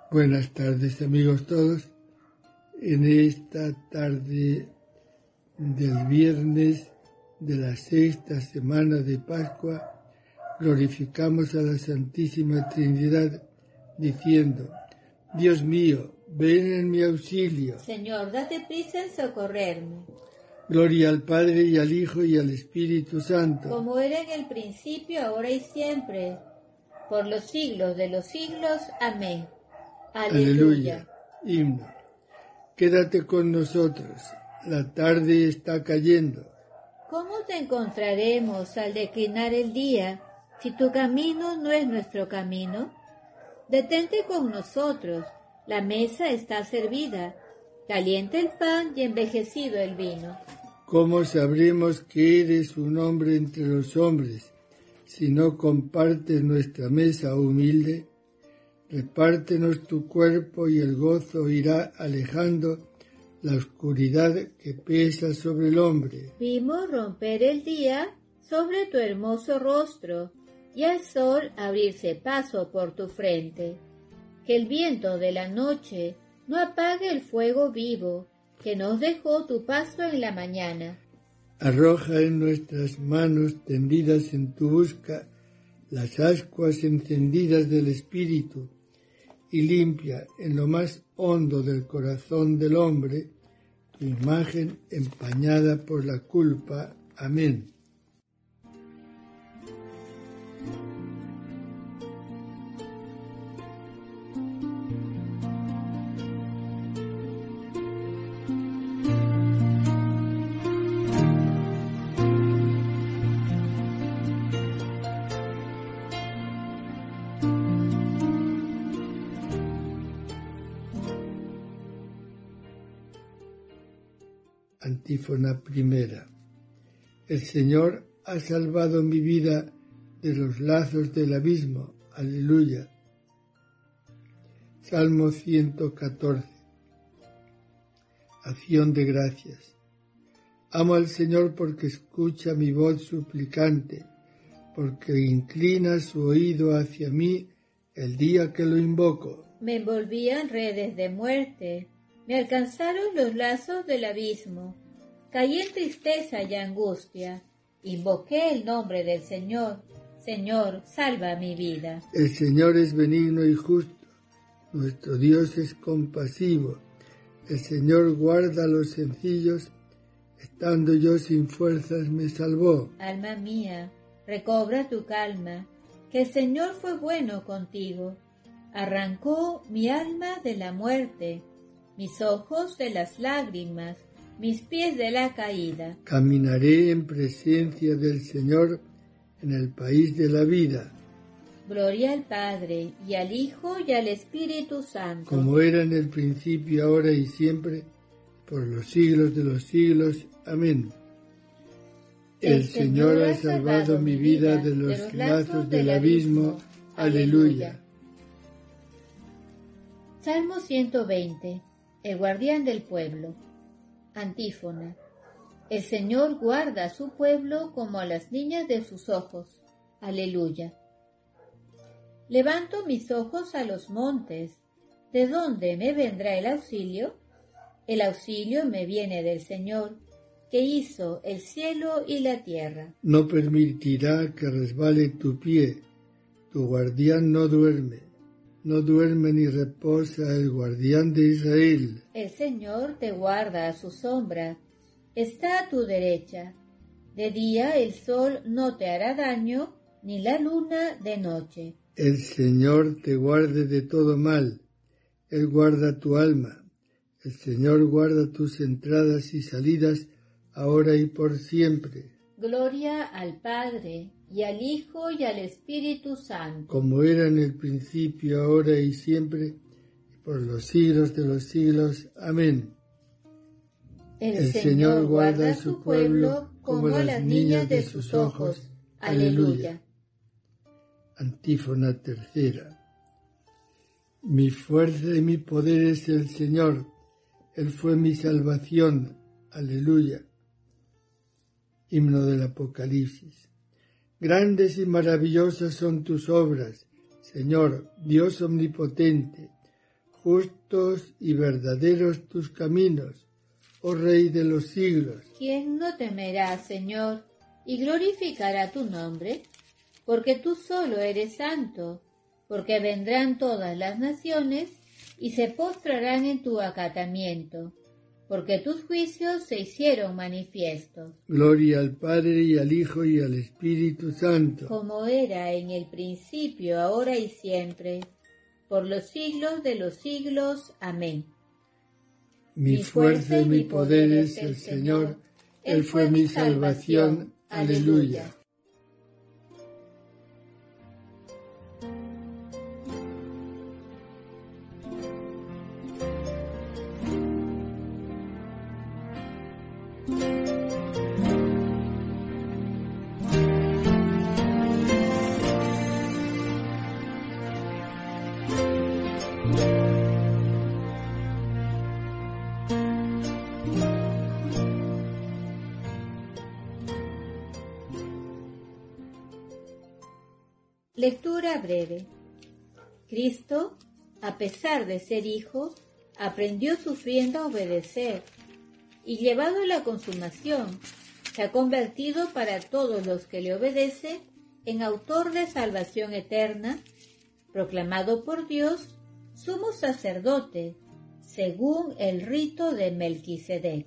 Buenas tardes, amigos todos. En esta tarde del viernes de la sexta semana de Pascua, glorificamos a la Santísima Trinidad diciendo: Dios mío, ven en mi auxilio. Señor, date prisa en socorrerme. Gloria al Padre y al Hijo y al Espíritu Santo. Como era en el principio, ahora y siempre, por los siglos de los siglos. Amén. Aleluya. Himno. Quédate con nosotros. La tarde está cayendo. ¿Cómo te encontraremos al declinar el día, si tu camino no es nuestro camino? Detente con nosotros. La mesa está servida. Caliente el pan y envejecido el vino. ¿Cómo sabremos que eres un hombre entre los hombres, si no compartes nuestra mesa humilde? Repártenos tu cuerpo y el gozo irá alejando la oscuridad que pesa sobre el hombre. Vimos romper el día sobre tu hermoso rostro y al sol abrirse paso por tu frente. Que el viento de la noche no apague el fuego vivo que nos dejó tu paso en la mañana. Arroja en nuestras manos tendidas en tu busca las ascuas encendidas del Espíritu y limpia en lo más hondo del corazón del hombre tu imagen empañada por la culpa. Amén. Antífona primera. El Señor ha salvado mi vida de los lazos del abismo. Aleluya. Salmo 114. Acción de gracias. Amo al Señor porque escucha mi voz suplicante, porque inclina su oído hacia mí el día que lo invoco. Me envolvían redes de muerte. Me alcanzaron los lazos del abismo. Caí en tristeza y angustia. Invoqué el nombre del Señor. Señor, salva mi vida. El Señor es benigno y justo. Nuestro Dios es compasivo. El Señor guarda a los sencillos. Estando yo sin fuerzas me salvó. Alma mía, recobra tu calma, que el Señor fue bueno contigo. Arrancó mi alma de la muerte, mis ojos de las lágrimas, mis pies de la caída. Caminaré en presencia del Señor en el país de la vida. Gloria al Padre, y al Hijo, y al Espíritu Santo. Como era en el principio, ahora y siempre, por los siglos de los siglos. Amén. El Señor ha salvado mi vida de los lazos del abismo. Aleluya. Salmo 120. El guardián del pueblo. Antífona. El Señor guarda a su pueblo como a las niñas de sus ojos. Aleluya. Levanto mis ojos a los montes. ¿De dónde me vendrá el auxilio? El auxilio me viene del Señor, que hizo el cielo y la tierra. No permitirá que resbale tu pie. Tu guardián no duerme. No duerme ni reposa el guardián de Israel. El Señor te guarda a su sombra. Está a tu derecha. De día el sol no te hará daño, ni la luna de noche. El Señor te guarde de todo mal. Él guarda tu alma. El Señor guarda tus entradas y salidas, ahora y por siempre. Gloria al Padre, y al Hijo, y al Espíritu Santo. Como era en el principio, ahora y siempre, y por los siglos de los siglos. Amén. El Señor guarda a su pueblo como a las niñas de sus ojos. Aleluya. Antífona tercera. Mi fuerza y mi poder es el Señor. Él fue mi salvación. Aleluya. Himno del Apocalipsis. Grandes y maravillosas son tus obras, Señor, Dios omnipotente. justos y verdaderos tus caminos, oh Rey de los siglos. ¿Quién no temerá, Señor, y glorificará tu nombre? Porque tú solo eres santo, porque vendrán todas las naciones y se postrarán en tu acatamiento, porque tus juicios se hicieron manifiestos. Gloria al Padre y al Hijo y al Espíritu Santo. Como era en el principio, ahora y siempre, por los siglos de los siglos. Amén. Mi fuerza y mi poder es el Señor, Él fue mi salvación. Aleluya. Lectura breve. Cristo, a pesar de ser hijo, aprendió sufriendo a obedecer, y llevado a la consumación, se ha convertido para todos los que le obedecen en autor de salvación eterna, proclamado por Dios sumo sacerdote, según el rito de Melquisedec.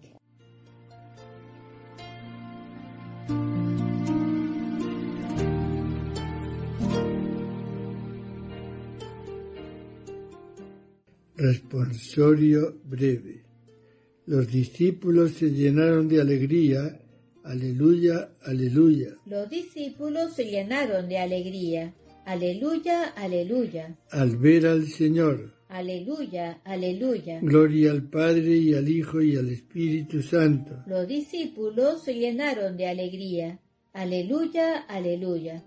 Responsorio breve. Los discípulos se llenaron de alegría. Aleluya, aleluya. Los discípulos se llenaron de alegría. Aleluya, aleluya. Al ver al Señor. Aleluya, aleluya. Gloria al Padre y al Hijo y al Espíritu Santo. Los discípulos se llenaron de alegría. Aleluya, aleluya.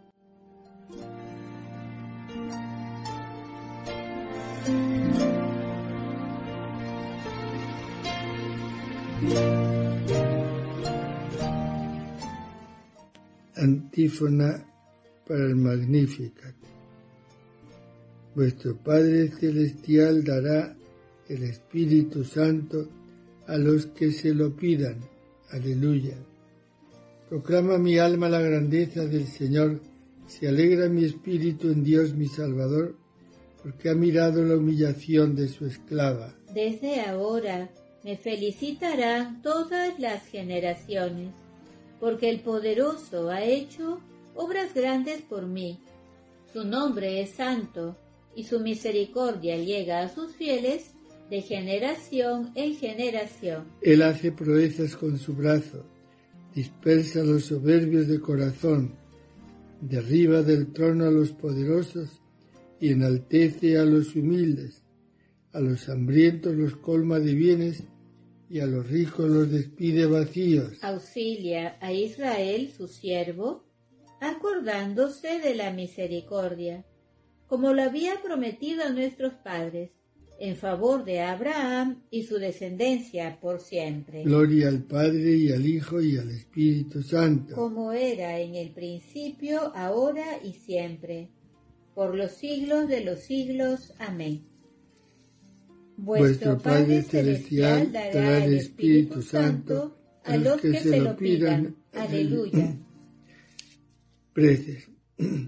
Antífona para el Magnificat. Vuestro Padre Celestial dará el Espíritu Santo a los que se lo pidan. Aleluya. Proclama mi alma la grandeza del Señor, se alegra mi espíritu en Dios mi Salvador, porque ha mirado la humillación de su esclava. Desde ahora me felicitarán todas las generaciones, porque el Poderoso ha hecho obras grandes por mí. Su nombre es santo, y su misericordia llega a sus fieles de generación en generación. Él hace proezas con su brazo, dispersa a los soberbios de corazón, derriba del trono a los poderosos y enaltece a los humildes. A los hambrientos los colma de bienes y a los ricos los despide vacíos. Auxilia a Israel, su siervo, acordándose de la misericordia, como lo había prometido a nuestros padres, en favor de Abraham y su descendencia por siempre. Gloria al Padre y al Hijo y al Espíritu Santo. Como era en el principio, ahora y siempre, por los siglos de los siglos. Amén. Vuestro Padre Celestial dará el Espíritu Santo a los que se lo pidan. Aleluya. Preces.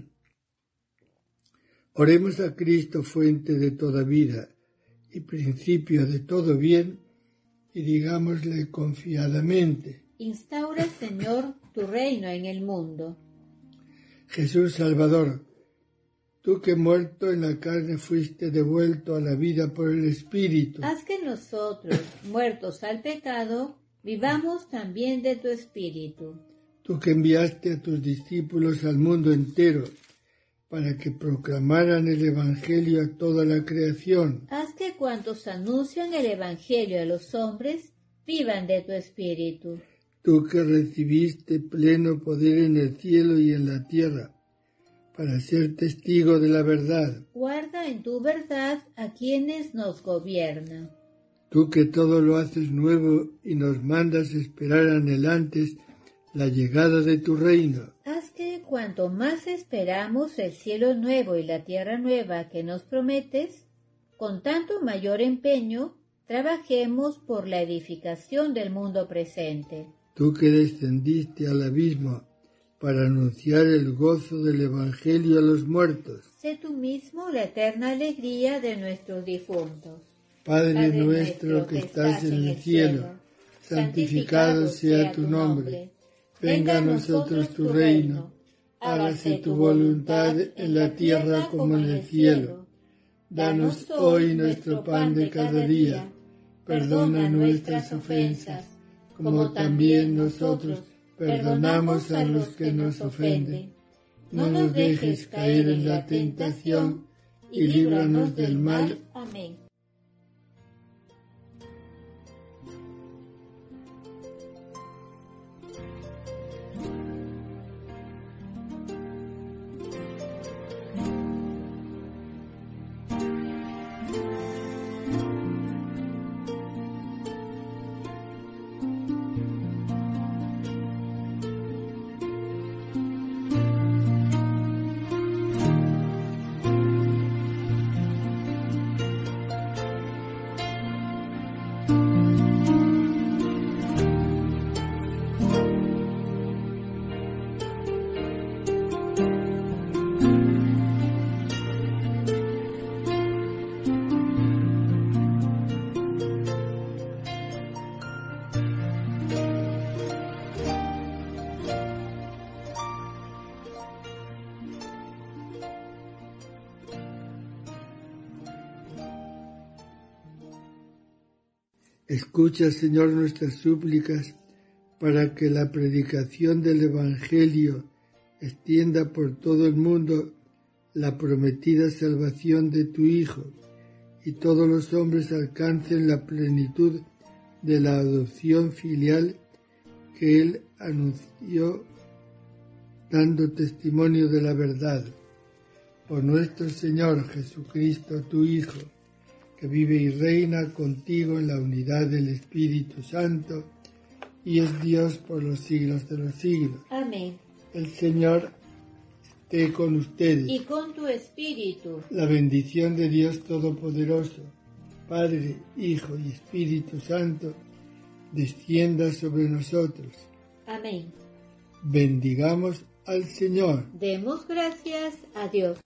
Oremos a Cristo, fuente de toda vida y principio de todo bien, y digámosle confiadamente: Instaura, Señor, tu reino en el mundo. Jesús Salvador, tú que muerto en la carne fuiste devuelto a la vida por el Espíritu. Haz que nosotros, muertos al pecado, vivamos también de tu Espíritu. Tú que enviaste a tus discípulos al mundo entero para que proclamaran el Evangelio a toda la creación. Haz que cuantos anuncian el Evangelio a los hombres vivan de tu Espíritu. Tú que recibiste pleno poder en el cielo y en la tierra, para ser testigo de la verdad. Guarda en tu verdad a quienes nos gobiernan. Tú que todo lo haces nuevo y nos mandas esperar anhelantes la llegada de tu reino. Haz que cuanto más esperamos el cielo nuevo y la tierra nueva que nos prometes, con tanto mayor empeño trabajemos por la edificación del mundo presente. Tú que descendiste al abismo para anunciar el gozo del Evangelio a los muertos. Sé tú mismo la eterna alegría de nuestros difuntos. Padre nuestro que estás en el cielo, santificado sea tu nombre. Venga a nosotros tu reino. Hágase tu voluntad en la tierra como en el cielo. Danos hoy nuestro pan de cada día. Perdona nuestras ofensas, como también nosotros perdonamos a los que nos ofenden. No nos dejes caer en la tentación y líbranos del mal. Amén. Escucha, Señor, nuestras súplicas para que la predicación del Evangelio extienda por todo el mundo la prometida salvación de tu Hijo y todos los hombres alcancen la plenitud de la adopción filial que Él anunció dando testimonio de la verdad. Por nuestro Señor Jesucristo, tu Hijo, que vive y reina contigo en la unidad del Espíritu Santo, y es Dios por los siglos de los siglos. Amén. El Señor esté con ustedes. Y con tu espíritu. La bendición de Dios Todopoderoso, Padre, Hijo y Espíritu Santo, descienda sobre nosotros. Amén. Bendigamos al Señor. Demos gracias a Dios.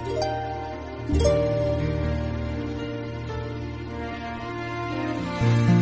Thank you.